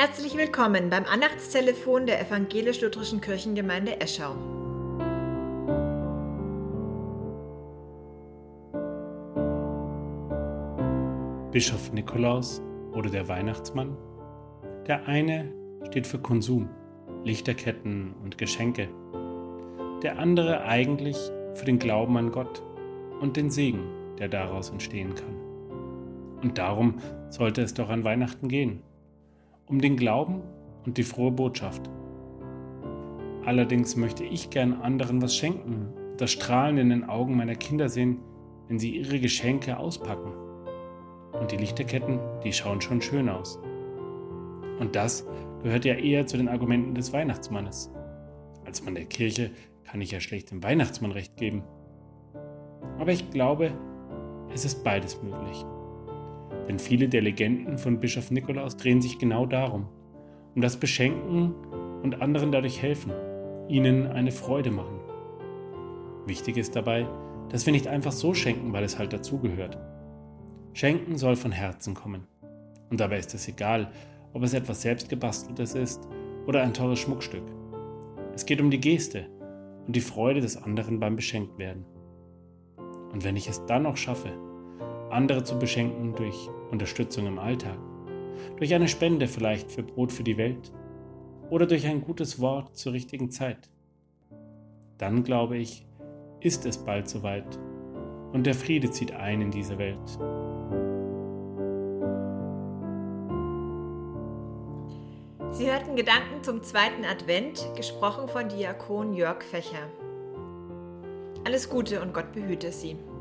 Herzlich willkommen beim Andachtstelefon der Evangelisch-Lutherischen Kirchengemeinde Eschau. Bischof Nikolaus oder der Weihnachtsmann? Der eine steht für Konsum, Lichterketten und Geschenke. Der andere eigentlich für den Glauben an Gott und den Segen, der daraus entstehen kann. Und darum sollte es doch an Weihnachten gehen. Um den Glauben und die frohe Botschaft. Allerdings möchte ich gern anderen was schenken, das Strahlen in den Augen meiner Kinder sehen, wenn sie ihre Geschenke auspacken. Und die Lichterketten, die schauen schon schön aus. Und das gehört ja eher zu den Argumenten des Weihnachtsmannes. Als Mann der Kirche kann ich ja schlecht dem Weihnachtsmann recht geben. Aber ich glaube, es ist beides möglich. Denn viele der Legenden von Bischof Nikolaus drehen sich genau darum, um das Beschenken und anderen dadurch helfen, ihnen eine Freude machen. Wichtig ist dabei, dass wir nicht einfach so schenken, weil es halt dazugehört. Schenken soll von Herzen kommen. Und dabei ist es egal, ob es etwas Selbstgebasteltes ist oder ein teures Schmuckstück. Es geht um die Geste und die Freude des anderen beim Beschenktwerden. Und wenn ich es dann noch schaffe, andere zu beschenken durch Unterstützung im Alltag, durch eine Spende vielleicht für Brot für die Welt oder durch ein gutes Wort zur richtigen Zeit, dann glaube ich, ist es bald soweit und der Friede zieht ein in diese Welt. Sie hörten Gedanken zum zweiten Advent, gesprochen von Diakon Jörg Fächer. Alles Gute und Gott behüte Sie.